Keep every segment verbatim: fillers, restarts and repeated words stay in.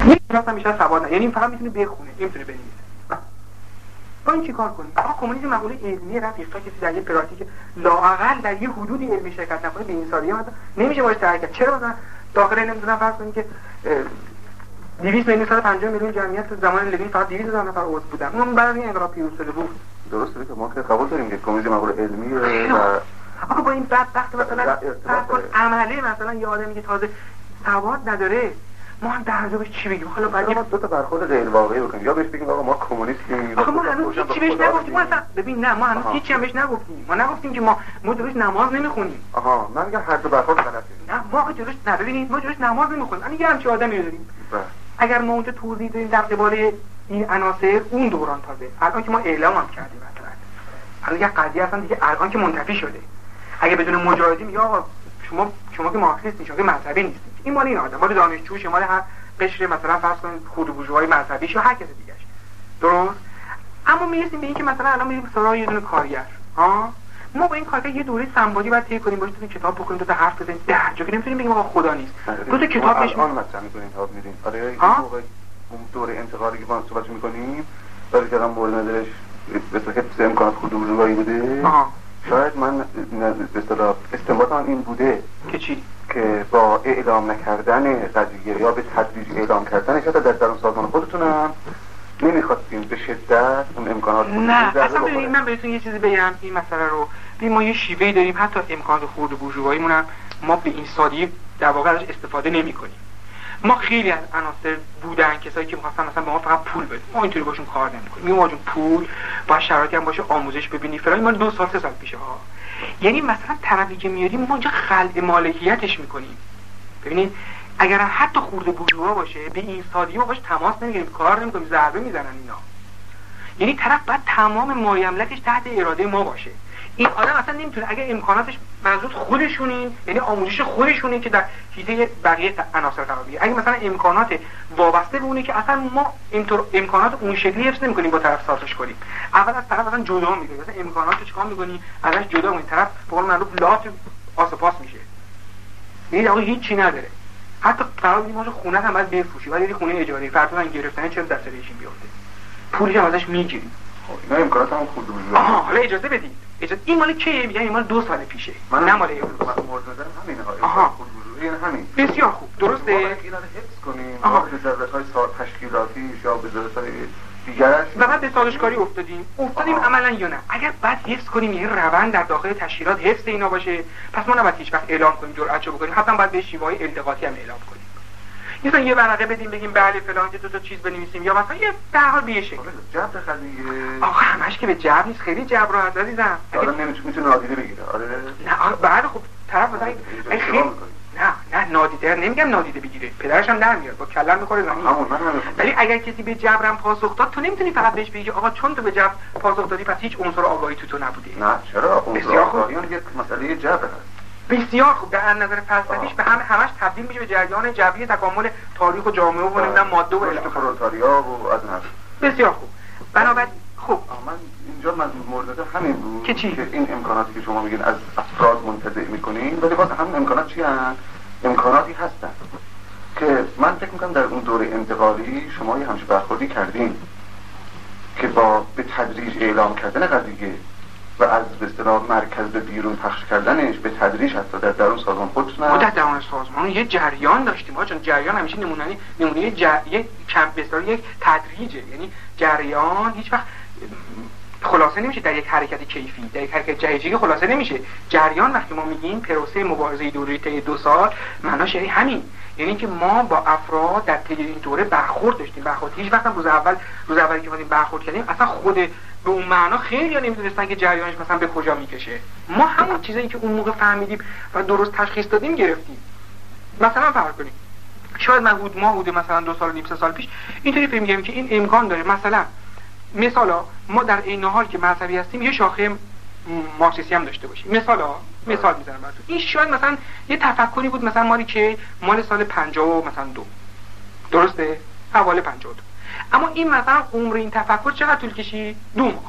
یک کلاس هم بیشتر سواد نه، یعنی فقط میتونه بخونه نمیتونه بنویسه. با این چیکار کنیم؟ آقا کمونیسم مقوله علمی رفیق، تا کسی در یه پراتیک لااقل در یه حدودی علمی شرکت نکنه به این سالیه مثلا نمیشه باش ترکت. چرا مثلا داخل نمیدونم فرض کنید که دویست میلیون صد و پنجاه میلیون جمعیت تو زمان لنین فقط دویست هزار نفر عضو بودن، اون بعد از این انقلاب پیروز شده بود. درسته که ما که قبول داریم که کمونیسم مقوله علمیه و آقا با این بدبخت مثلا فرض کن عملی مثلا یه آدمی که تازه سواد نداره ما هم در جوابش چی بگیم؟ حالا بعد ما دو تا برخورد غیر واقعی بکنیم، یا بهش بگیم آقا ما کمونیستیم. آقا ما هنوز هیچ بهش نگفتیم. ما اصلا ببین نه ما هنوز هیچی هم بهش نگفتیم. ما نگفتیم که ما ما جلوش نماز نمیخونیم. آها من میگم هر دو برخورد غلطه. نه ما جلوش نه ببینید ما جلوش نماز نمیخونیم. یعنی یه همچین آدمی رو داریم. اگر ما اونجا توضیح دادیم در قبال این عناصر اون دوران تازه الان که ما اعلام هم کردیم مثلا الان یه قضیه اصلا دیگه الان که منتفی شده. اگه بدون مجاهدین یا آقا شما شما که مارکسیست نیستید، شما که مذهبی نیستید. این مال این آدم، مال دانشجو، شما هر قشر مثلا فرض کنید خود بورژوای مذهبی شو هر کس دیگه اش. درست؟ اما میرسیم به این که مثلا الان میریم سراغ یه دونه کارگر. ها؟ ما با این کارگر یه دوره سمبالی بعد طی کنیم، باش تو کتاب بخونیم، دو تا حرف بزنیم، در جا که نمیتونیم بگیم آقا خدا نیست. دو تا کتاب بهش الان مثلا می‌کنیم تا می‌ریم. آره این موقع اون دوره انتقالی که ما صحبت می‌کنیم، برای که الان مورد نظرش به صورت امکانات خود بورژوایی بوده. آها. شاید من به اصطلاح استنباطم این بوده که چی؟ که با اعلام نکردن قضیه یا به تدریج اعلام کردن شاید در درون سازمان خودتونم نمیخواستیم به شدت اون امکانات نه اصلا ببینید من بهتون یه چیزی بگم این مسئله رو ببین ما یه شیوهی داریم حتی امکانات خرد بورژواییمون هم ما به این سادگی در واقع ازش استفاده نمی‌کنیم. ما خیلی از عناصر بودن کسایی که می‌خواستن مثلا به ما فقط پول بدن، ما اینطوری باشون کار نمی‌کنیم. میگم آجون پول با شرایطی هم باشه آموزش ببینی فلان، ما دو سال سه سال پیشه ها. یعنی مثلا طرفی که میاریم ما اونجا خلع مالکیتش می‌کنیم. ببینید اگر حتی خورده بورژوا باشه به این سادگی ما باش تماس نمیگیریم، کار نمی‌کنیم، ضربه میزنن اینا. یعنی طرف باید تمام مایملکش تحت اراده ما باشه. این آدم اصلا نمیتونه اگه امکاناتش منظور خودشونین، یعنی آموزش خودشونه که در حیطه بقیه عناصر قرار بگیره. اگه مثلا امکانات وابسته به اونه که اصلا ما اینطور امکانات اون شکلی حفظ نمی‌کنیم با طرف سازش کنیم. اول از طرف مثلا جدا می‌گیریم، مثلا امکاناتو چیکار می‌کنی؟ ازش جدا می‌کنی، طرف به قول معروف لات آسپاس میشه. یعنی آقا هیچ چی نداره. حتی قرار بدیم ما خونه هم باید بفروشی، ولی خونه اجاری فرضاً گرفتن چه دست ریشین بیفته. پولش هم ازش می‌گیریم. اینا امکانات هم خود بود. آها حالا اجازه بدید. اجازه این مال کیه؟ میگن این مال دو سال پیشه. من نه مال امروز. من مورد نظرم همینه ها. آها خود بود. این همین. بسیار خوب. درسته. اینا رو حفظ کنیم. آها به ضرورت‌های تشکیلاتی یا به ضرورت‌های دیگرش. و بعد به سازشکاری افتادیم. افتادیم عملاً یا نه. اگر بعد حفظ کنیم یه روند در داخل تشکیلات حفظ اینا باشه، پس ما نباید هیچ وقت اعلام کنیم، جرأتشو بکنیم. حتما باید به شیوه‌های التقاطی هم اعلام کنیم. مثلا یه ورقه بدیم بگیم بله فلان که دو تا چیز بنویسیم، یا مثلا یه در حال به شکل جبر قضیه. آخه همش که به جبر نیست، خیلی جبر رو عزیزم. آره نمیتونه نادیده بگیره. آره نه بله خب طرف مثلا خیلی نه نه نادیده نمیگم نادیده بگیره، پدرش هم در میاد با کلم میخوره زمین. ولی اگر کسی به جبرم پاسخ داد تو نمیتونی فقط بهش بگی آقا چون تو به جبر پاسخ دادی پس هیچ عنصر آگاهی تو تو نبوده. نه چرا عنصر آگاهی یک مسئله جبر هست. بسیار خوب در نظر فلسفیش به هم همش تبدیل میشه به جریان جبری تکامل تاریخ و جامعه و نمیدونم ماده و رشد پرولتاریا و از این حرف. بسیار خوب. بنابراین خب من اینجا من مورد همین بود که, که این امکاناتی که شما میگین از افراد منتزع میکنین ولی باز هم امکانات چی هستن؟ امکاناتی هستن که من فکر میکنم در اون دوره انتقالی شما یه همچین برخوردی کردین که با به تدریج اعلام کردن قضیه و از به اصطلاح مرکز به بیرون پخش کردنش به تدریج حتی در درون سازمان خودتون ما در درون سازمان یه جریان داشتیم ها، چون جریان همیشه نمونه‌ای نمونه جر... یک کم به اصطلاح یک تدریجه، یعنی جریان هیچ وقت خلاصه نمیشه در یک حرکت کیفی، در یک حرکت جهیزی خلاصه نمیشه. جریان وقتی ما میگیم پروسه مبارزه دوره طی دو سال معناش یعنی همین، یعنی که ما با افراد در طی این دوره برخورد داشتیم. برخورد هیچ وقت روز اول روز اولی که اومدیم برخورد کردیم اصلا خود به اون معنا خیلی ها نمیدونستن که جریانش مثلا به کجا میکشه. ما همون چیزایی که اون موقع فهمیدیم و درست تشخیص دادیم گرفتیم. مثلا فرض کنیم شاید من حدود ما حدود مثلا دو سال و نیم سه سال پیش اینطوری فکر می‌کردیم که این امکان داره مثلا مثلا ما در این حال که مذهبی هستیم یه شاخه مارکسیستی هم داشته باشیم. مثلا مثال میزنم براتون. این شاید مثلا یه تفکری بود مثلا مالی که مال سال پنجاه و مثلا دو درسته حواله پنجاه و دو، اما این مثلا عمر این تفکر چقدر طول کشید؟ دو ماه.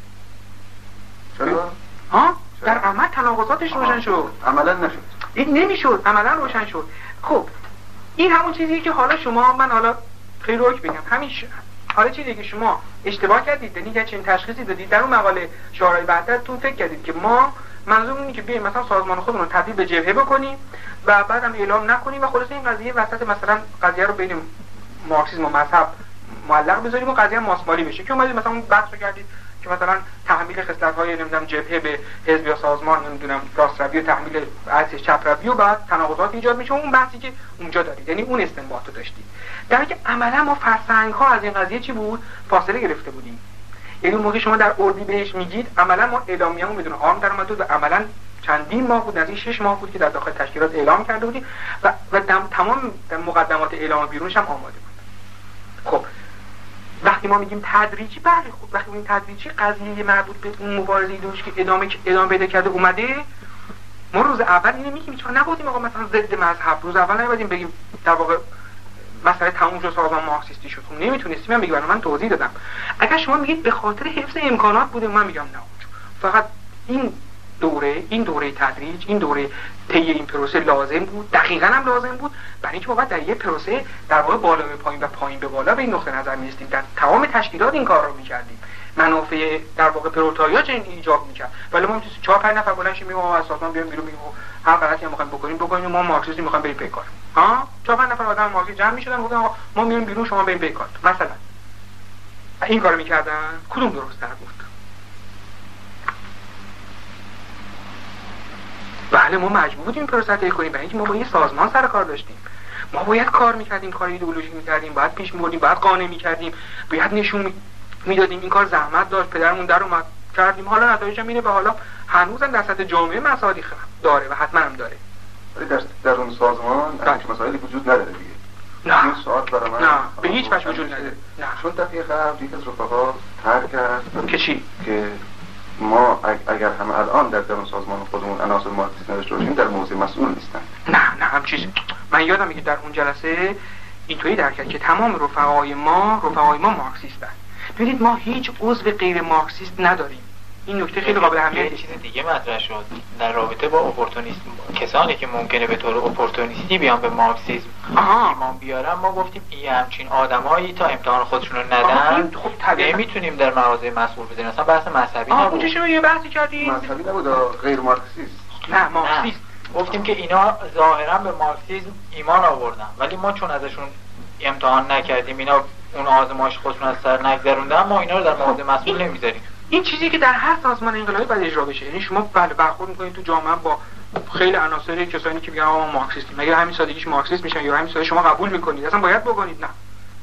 چرا؟ ها در عمل تناقضاتش روشن شد. عملا نشد. این نمیشد، عملا روشن شد. خب این همون چیزیه که حالا شما من حالا خیلی روک بگم همین ش... حالا چیزی که شما اشتباه کردید یعنی چنین تشخیصی دادید در اون مقاله شعارهای بعدتون فکر کردید که ما منظور اینه که بیایم مثلا سازمان خودمون رو تبدیل به جبهه بکنیم و بعدم اعلام نکنیم و خلاص این قضیه وسط مثلا قضیه رو بین مارکسیسم و مذهب معلق بذاریم و قضیه ماسمالی بشه که اومدید مثلا بحث رو کردید که مثلا تحمیل خصلت‌های نمیدونم جبهه به حزب یا سازمان نمیدونم راست روی و تحمیل عکس چپ روی و بعد تناقضات ایجاد میشه اون بحثی که اونجا دارید یعنی اون استنباط رو داشتید در حالی که عملا ما فرسنگ‌ها از این قضیه چی بود فاصله گرفته بودیم یعنی موقع شما در اردیبهشت میگید عملا ما اعلامیه‌مون بدون آرم در اومد و عملا چندین ماه بود نزدیک شش ماه بود که در داخل تشکیلات اعلام کرده بودیم و و تمام مقدمات اعلام بیرونش هم آماده بود. خب وقتی ما میگیم تدریجی بله خب وقتی میگیم تدریجی قضیه مربوط به اون مبارزه ایدئولوژی که ادامه ادامه پیدا کرده اومده ما روز اول اینو میگیم چون نگفتیم آقا مثلا ضد مذهب روز اول نمیدیم بگیم در واقع مسئله تموم شد سازمان مارکسیستی شد خب نمیتونستیم من بگم من توضیح دادم اگر شما میگید به خاطر حفظ امکانات بوده من میگم نه فقط این دوره این دوره تدریج این دوره طی این پروسه لازم بود دقیقاً هم لازم بود برای اینکه ما باید در یه پروسه در واقع بالا به پایین و پایین به بالا به این نقطه نظر می‌رسیدیم در تمام تشکیلات این کار رو می‌کردیم منافع در واقع پرولتاریا چنین ایجاب می‌کرد ولی ما می‌تونیم چهار پنج نفر بلند شیم میگیم از سازمان بیام بیرون میگیم هر غلطی هم می‌خوایم بکنیم بکنیم ما مارکسیستی می‌خوایم بریم پیکار ها چهار پنج نفر آدم مارکسیست جمع می‌شدن گفتن آقا ما میریم بیرون شما بریم پیکار مثلا این کارو می‌کردن کدوم درست‌تر بود بله ما مجبور بودیم این پروسه طی کنیم برای اینکه ما با یه سازمان سر کار داشتیم ما باید کار میکردیم کار ایدئولوژیک میکردیم باید پیش میبردیم باید قانع میکردیم باید نشون میدادیم این کار زحمت داشت پدرمون در اومد کردیم حالا نتایجش هم اینه و حالا هنوزم در سطح جامعه مسائلی داره و حتما هم داره ولی در در اون سازمان هیچ مسائلی وجود نداره دیگه نه این سوال برای من نه به هیچ وجه وجود نداره نه چون دفعه قبل یک از رفقا طرح کرد که چی که ما اگر هم الان در درون سازمان خودمون عناصر مارکسیست نداشته باشیم در موضع مسئول نیستن نه نه هم چیز من یادم میگه در اون جلسه اینطوری درک کرد که تمام رفقای ما رفقای ما مارکسیستن ببینید ما هیچ عضو غیر مارکسیست نداریم این نکته خیلی قابل اهمیته یه چیز دیگه مطرح شد در رابطه با اپورتونیسم کسانی که ممکنه به طور اپورتونیستی بیان به مارکسیسم ایمان بیارن ما گفتیم این همچین آدمایی تا امتحان خودشون رو ندن خب نمیتونیم در مواضع مسئول بذاریم اصلا بحث مذهبی نبود اونجا شما یه بحثی کردید مذهبی نبود غیر مارکسیست نه مارکسیست گفتیم که اینا ظاهرا به مارکسیسم ایمان آوردن ولی ما چون ازشون امتحان نکردیم اینا اون آزمایش خودشون از سر نگذروندن ما اینا رو در مواضع مسئول نمیذاریم این چیزی که در هر سازمان انقلابی باید اجرا بشه یعنی شما بله برخورد می‌کنید تو جامعه با خیلی عناصر کسانی که میگن آقا ما مارکسیستیم مگه همین سادگیش مارکسیست میشن یا همین سادگی شما قبول میکنید اصلا باید بکنید نه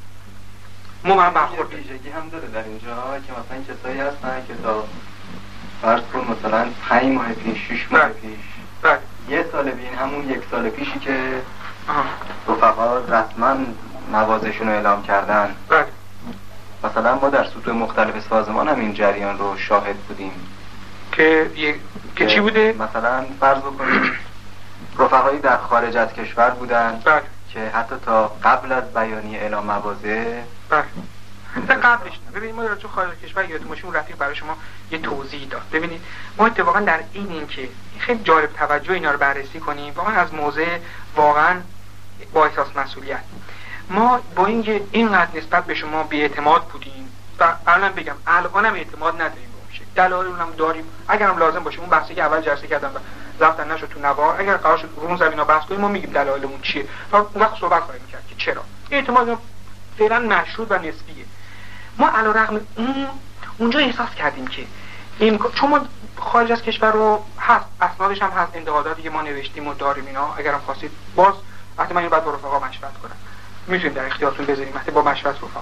ما من برخورد ویژگی هم داره در اینجا که مثلا کسایی هستن که تا فرض کن مثلا پنج ماه پیش شش ماه پیش بله یه سال بین همون یک سال پیشی که رفقا رسما موازشون رو اعلام کردن بله مثلا ما در سطوح مختلف سازمان هم این جریان رو شاهد بودیم که یه... که چی بوده؟ مثلا فرض بکنید رفقایی در خارج از کشور بودن بله. که حتی تا قبل از بیانیه اعلام مواضع بله تا قبلش نه ببینید ما در تو خارج از کشور یادتون باشه اون رفیق برای شما یه توضیح داد ببینید ما اتفاقا در این این که خیلی جالب توجه اینا رو بررسی کنیم واقعا از موضع واقعا با احساس مسئولیت ما با اینکه اینقدر نسبت به شما بی‌اعتماد بودیم و الان بگم الانم اعتماد نداریم به اون شکل دلایل اونم داریم اگرم لازم باشه اون بحثی که اول جلسه کردم و ضبط نشد تو نوار اگر قرار شد رو اون زمینا بحث کنیم ما میگیم دلایلمون چیه تا اون وقت صحبت خواهیم کرد که چرا اعتماد فعلا مشروط و نسبیه ما علیرغم اون اونجا احساس کردیم که امکان چون ما خارج از کشور رو هست اسنادش هم هست انتقاداتی که ما نوشتیم و داریم اینا اگرم خواستید باز حتما اینو بعد با رفقا مشورت کنم میتونید در اختیارتون بذاریم حتی با مشورت رفقا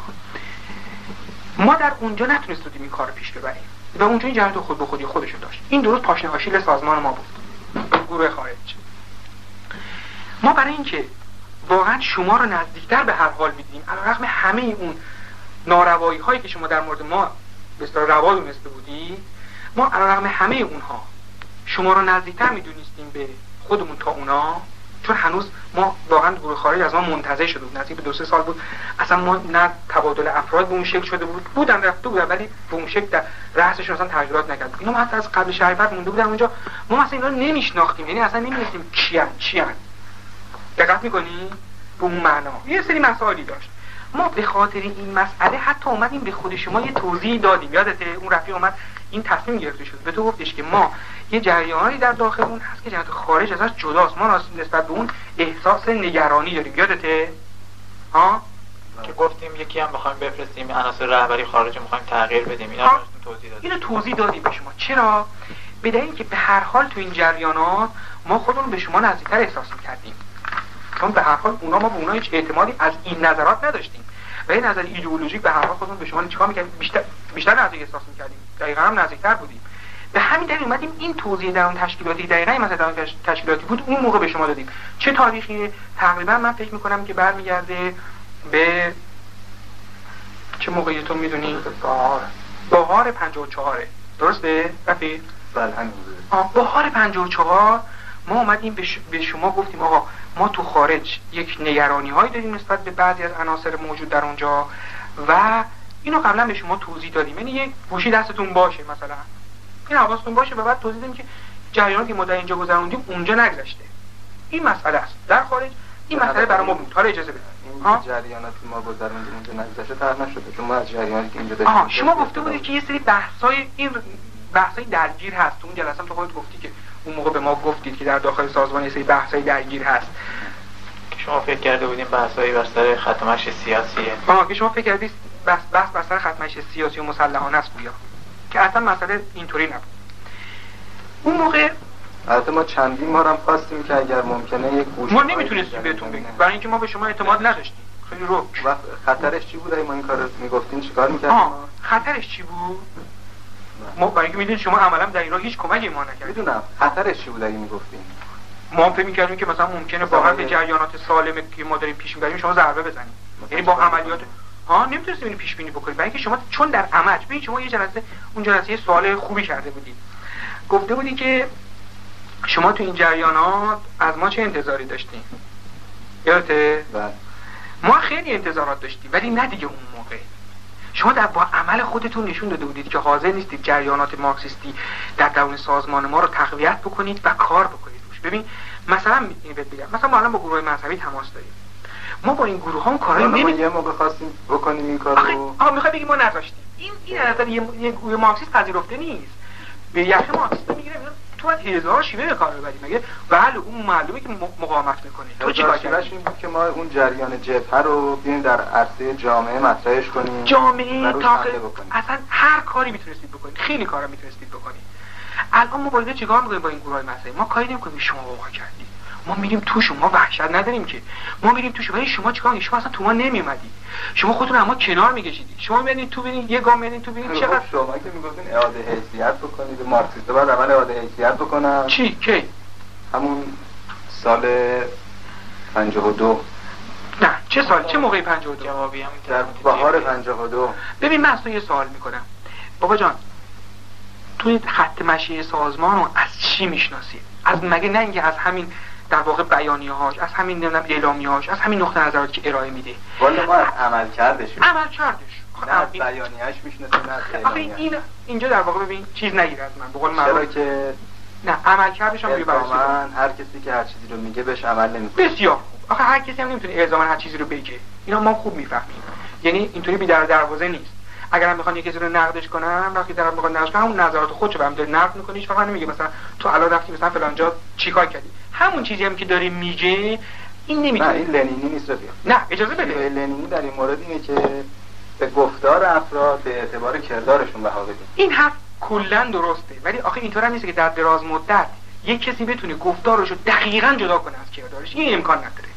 ما در اونجا نتونستیم این کار رو پیش ببریم و اونجا این جریان خود به خودی خودشو داشت این درست پاشنه آشیل سازمان ما بود گروه خارج ما برای اینکه واقعا شما رو نزدیکتر به هر حال می‌دیدیم علیرغم همه اون ناروایی هایی که شما در مورد ما به اصطلاح روا دونسته بودی ما علیرغم همه اونها شما رو نزدیکتر میدونستیم به خودمون تا اونا چون هنوز ما واقعا گروه خارج از ما منتزع شده بود نزدیک به دو سه سال بود اصلا ما نه تبادل افراد به اون شکل شده بود بودن رفته بودن ولی به اون شکل در رأسشون اصلا تغییرات نکرد اینا حتی از قبل شهریور مونده بودن اونجا ما مثلا اینا رو نمیشناختیم یعنی اصلا نمیدونستیم کیان چیان دقت می‌کنی به اون معنا یه سری مسائلی داشت ما به خاطر این مسئله حتی اومدیم به خود شما یه توضیح دادیم. یادته اون رفیق اومد این تصمیم گرفته شد به تو گفتش که ما یه جریانی در داخل اون هست که جریان خارج ازش جداست، ما نسبت به اون احساس نگرانی داریم. یادته ها که گفتیم یکی هم بخوایم بفرستیم عناصر رهبری خارج می‌خوایم تغییر بدیم. اینا رو توضیح دادیم. اینو توضیح دادیم به شما. چرا؟ به دلیل اینکه به هر حال تو این جریانات ما خودمون به شما نزدیکتر احساس می‌کردیم، چون به هر حال اونا ما به اونا هیچ اعتمادی از این نظرات نداشتیم و این نظر ایدئولوژیک به هر حال خودمون به شما چیکار می‌کردیم؟ بیشتر بیشتر نزدیک احساس می‌کردیم، دقیقاً هم نزدیکتر بودیم. به همین دلیل اومدیم این توضیح در اون تشکیلاتی دقیقاً مثلا در اون تشکیلاتی بود اون موقع به شما دادیم. چه تاریخی؟ تقریبا من فکر می‌کنم که برمیگرده به چه موقعی تو می‌دونی؟ بهار بهار پنجاه و چهار. درسته؟ رفیق؟ بله همین آه بهار پنجاه و چهار ما اومدیم به شما گفتیم آقا ما تو خارج یک نگرانی هایی داریم نسبت به بعضی از عناصر موجود در اونجا و اینو قبلا به شما توضیح دادیم. یعنی یک گوشی دستتون باشه، مثلا این حواستون باشه و بعد توضیح دادیم که جریانی که ما در اینجا گذروندیم اونجا نگذشته. این مسئله است. در خارج این مسئله برای ما بود. حالا اجازه بدید. این جریاناتی ما گذروندیم اونجا نگذشته طرح نشده، چون ما از جریانی که اینجا داشتیم. آها شما گفته بودید که یه سری بحث‌های این بحث‌های درگیر هست. تو اون جلسه تو خودت گفتی که اون موقع به ما گفتید که در داخل سازمان یه سری بحث‌های درگیر هست که شما فکر کرده بودیم بحث‌های بر سر خط مشی سیاسیه. آها که شما فکر کردید بحث بحث بر سر خط مشی سیاسی و مسلحانه است گویا، که اصلا مسئله اینطوری نبود. اون موقع البته ما چندین بار هم خواستیم که اگر ممکنه یک گوش ما نمیتونستیم بهتون بگیم برای اینکه ما به شما اعتماد نداشتیم. خیلی رو و خطرش چی بود؟ ما این کارو میگفتین چیکار می‌کردیم؟ خطرش چی بود؟ ما برای اینکه میدونید شما عملا در این راه هیچ کمکی ما نکردید. میدونم خطرش چی بود اگه میگفتین؟ ما فکر می‌کردیم که مثلا ممکنه واقعا به جریانات سالمه که ما داریم پیش می‌بریم شما ضربه بزنید. یعنی با عملیات ها نمیتونستیم اینو پیش بینی بکنید، برای اینکه شما چون در عمل ببین شما یه جلسه اون جلسه سوال خوبی کرده بودید. گفته بودی که شما تو این جریانات از ما چه انتظاری داشتین؟ یادته؟ بله. ما خیلی انتظارات داشتیم ولی نه دیگه اون موقع. شما در با عمل خودتون نشون داده بودید که حاضر نیستید جریانات مارکسیستی در درون سازمان ما رو تقویت بکنید و کار بکنید روش. ببین مثلا بگم مثلا ما الان با گروه مذهبی تماس داریم. ما با این گروه ها کارایی نمی یه موقع خواستیم بکنیم این کارو. آخه میخوای بگی ما نذاشتیم. این این نظر یه گروه مارکسیست پذیرفته نیست. به یخه مارکسیست میگیره تو باید هزار شیوه به کار ببری. مگه بله اون معلومه که مقاومت میکنه. تو چیکار کردی؟ این بود که ما اون جریان جبهه رو بیایم در عرصه جامعه مطرحش کنیم. جامعه تا اصلا هر کاری میتونستید بکنید. خیلی کارا میتونستید بکنید. الان ما باید چیکار میکنیم با این گروهای مذهبی؟ ما کاری نمیکنیم شما واقعا کردید. ما میریم توشون، ما وحشت نداریم که. ما میریم توشون ولی شما چیکار میکنید؟ شما اصلا تو ما نمیومدید. شما خودتون اما کنار میکشیدید. شما میادین تو ببینید یه گام میادین تو ببینید چقدر شما که میگفتین اعاده حیثیت بکنید مارکسیستا بعد اول اعاده حیثیت بکنن. چی کی؟ همون سال پنجاه و دو. نه چه سال؟ چه موقعی پنجاه و دو؟ جوابی هم در بهار پنجاه و دو. ببین من از تو یه سوال میکنم. بابا جان توی خط مشی سازمان رو از چی میشناسی؟ از مگه نه اینکه از همین در واقع بیانیه‌هاش، از همین نمیدونم اعلامیه‌هاش، از همین نقطه نظراتی که ارائه میده. والا ما از عمل کردش. عمل کردش. نه از بیانیه‌اش میشناسیم نه از اعلامیه‌اش. این اینجا در واقع ببین چیز نگیر از من. به قول چرا که نه عمل کردش هم برای من هر کسی که هر چیزی رو میگه بهش عمل نمی‌کنه. بسیار خوب. آخه هر کسی هم نمیتونه الزاما هر چیزی رو بگه. اینا ما خوب میفهمیم. یعنی اینطوری بی در دروازه نیست. اگر هم میخوان یکی رو نقدش کنن، وقتی طرف میخواد نقدش کنه، اون نظرات خودشو به هم داره نقد میکنه، هیچ فقط نمیگه مثلا تو الان رفتی مثلا فلان جا چیکار کردی. همون چیزی هم که داره میگه این نمیتونه. نه این لنینی نیست رفیق. نه اجازه بده. لنینی در این مورد اینه که به گفتار افراد به اعتبار کردارشون بها بدیم. این حرف کلا درسته، ولی آخه اینطور هم نیست که در دراز مدت یک کسی بتونه گفتارشو دقیقاً جدا کنه از کردارش. این امکان نداره.